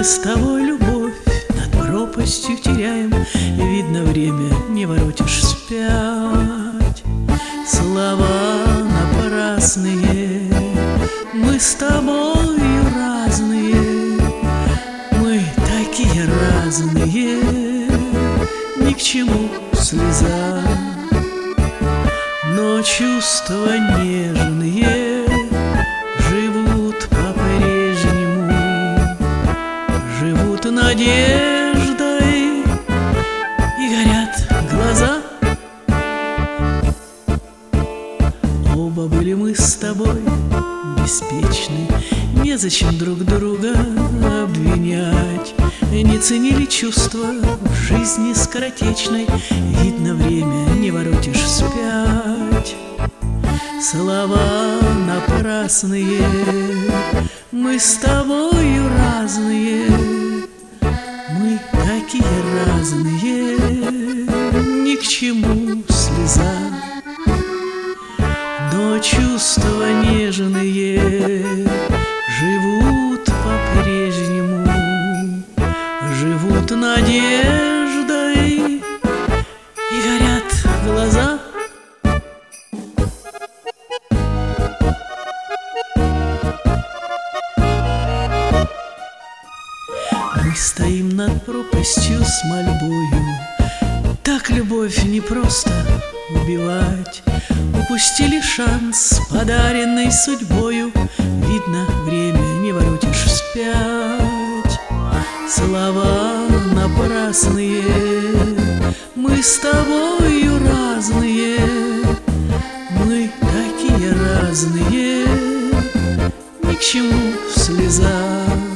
с тобой любовь над пропастью теряем, и видно, время не воротишь вспять. Слова напрасные, мы с тобою разные, мы такие разные, ни к чему слеза. Но чувства нежные живут по-прежнему, живут надеждой, и горят глаза. Оба были мы с тобой беспечны, незачем друг друга обвинять. Не ценили чувства в жизни скоротечной, видно, время не воротишь вспять. Слова напрасные, мы с тобою разные, мы такие разные, ни к чему слеза. Но чувства нежные живут по-прежнему, живут надеждой, и горят глаза. Мы стоим над пропастью с мольбою, так любовь не просто убивать. Упустили шанс, подаренный судьбою, видно, время не воротишь вспять. Слова напрасные, мы с тобою разные, мы такие разные, ни к чему слеза.